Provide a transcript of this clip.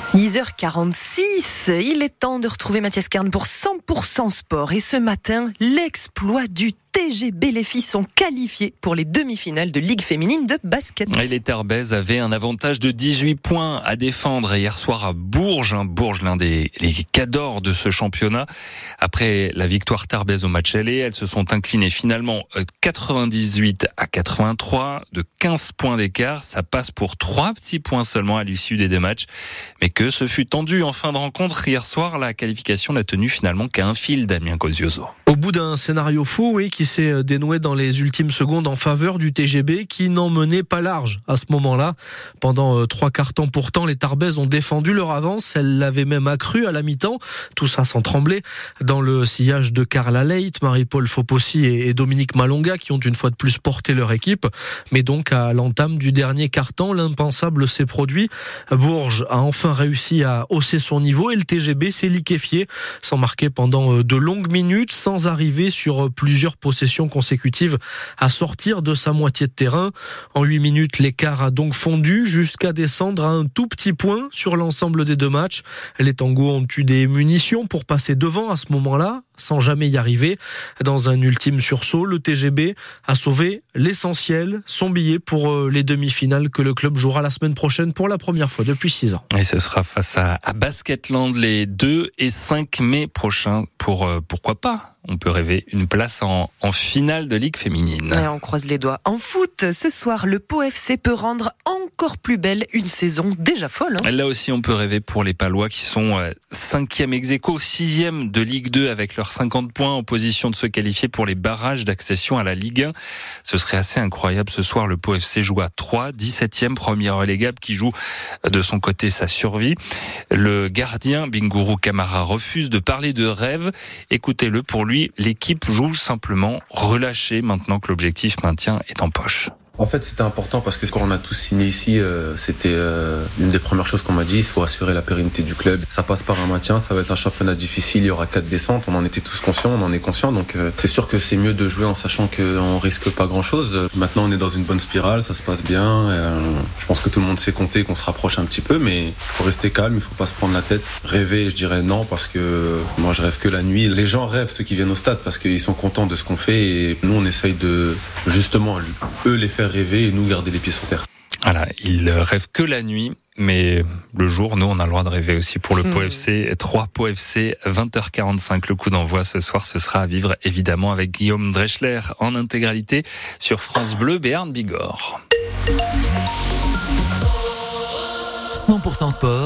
6h46, il est temps de retrouver Mathias Kern pour 100% sport. Et ce matin, l'exploit du TGB. Les filles sont qualifiées pour les demi-finales de Ligue féminine de basket. Et les Tarbaises avaient un avantage de 18 points à défendre hier soir à Bourges. Bourges, l'un des cadors de ce championnat. Après la victoire tarbaise au match aller, elles se sont inclinées finalement 98-83 de 15 points d'écart. Ça passe pour 3 petits points seulement à l'issue des 2 matchs. Mais que ce fut tendu en fin de rencontre hier soir, la qualification n'a tenu finalement qu'à un fil, Damien Cozioso. Au bout d'un scénario fou, oui, qui s'est dénoué dans les ultimes secondes en faveur du TGB, qui n'en menait pas large à ce moment-là. Pendant 3 quarts temps pourtant, les Tarbaises ont défendu leur avance. Elles l'avaient même accrue à la mi-temps. Tout ça sans trembler. Dans le sillage de Carla Leit, Marie-Paul Fopossi et Dominique Malonga, qui ont une fois de plus porté leur équipe. Mais donc, à l'entame du dernier quart temps, l'impensable s'est produit. Bourges a enfin réussi à hausser son niveau et le TGB s'est liquéfié sans marquer pendant de longues minutes, sans arriver sur plusieurs possessions consécutives à sortir de sa moitié de terrain. En 8 minutes, l'écart a donc fondu jusqu'à descendre à un tout petit point sur l'ensemble des 2 matchs. Les Tangos ont eu des munitions pour passer devant à ce moment-là, sans jamais y arriver. Dans un ultime sursaut, le TGB a sauvé l'essentiel, son billet pour les demi-finales que le club jouera la semaine prochaine pour la première fois depuis 6 ans. Et ce sera face à Basketland les 2 et 5 mai prochains pour, pourquoi pas, on peut rêver, une place en finale de Ligue féminine. Et on croise les doigts. En foot, ce soir, le Pau FC peut rendre encore plus belle une saison déjà folle. Là aussi, on peut rêver pour les Palois qui sont 5e ex-aequo, 6e de Ligue 2 avec leurs 50 points en position de se qualifier pour les barrages d'accession à la Ligue 1. Ce serait assez incroyable. Ce soir, le Pau FC joue à 3, 17e, premier relégable qui joue de son côté sa survie. Le gardien Bingourou Kamara refuse de parler de rêve. Écoutez-le, pour lui, l'équipe joue simplement relâchée maintenant que l'objectif maintien est en poche. En fait, c'était important parce que quand on a tous signé ici, c'était une des premières choses qu'on m'a dit. Il faut assurer la pérennité du club. Ça passe par un maintien, ça va être un championnat difficile. Il y aura 4 descentes. On en était tous conscients, on en est conscients. Donc, c'est sûr que c'est mieux de jouer en sachant qu'on risque pas grand-chose. Maintenant, on est dans une bonne spirale, ça se passe bien. Je pense que tout le monde sait compter, qu'on se rapproche un petit peu, mais il faut rester calme, il faut pas se prendre la tête. Rêver, je dirais non, parce que moi, je rêve que la nuit. Les gens rêvent, ceux qui viennent au stade, parce qu'ils sont contents de ce qu'on fait. Et nous, on essaye de justement eux les faire rêver et nous garder les pieds sur terre. Voilà, ils rêvent que la nuit, mais le jour, nous, on a le droit de rêver aussi pour le Pau FC. 3 Pau FC, 20h45. Le coup d'envoi ce soir, ce sera à vivre évidemment avec Guillaume Dreschler en intégralité sur France Bleu Béarn Bigorre. 100% sport.